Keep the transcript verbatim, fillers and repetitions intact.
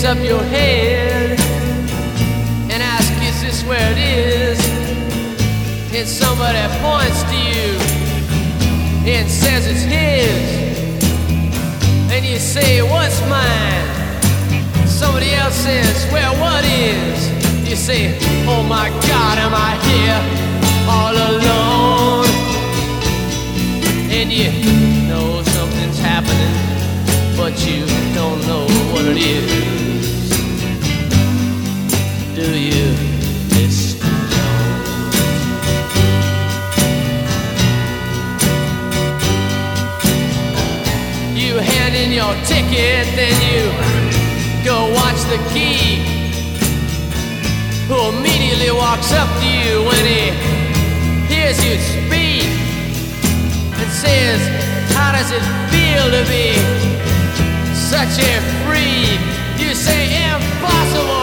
picks up your head and asks, is this where it is? And somebody points to you and says it's his. And you say, what's mine? Somebody else says, well, what is? You say, oh my God, am I here all alone? And you know something's happening, but you don't know what it is. Do you, Mister Jones? You hand in your ticket, then you go watch the geek, who immediately walks up to you when he hears you speak and says, how does it feel to be such a freak? You say, impossible.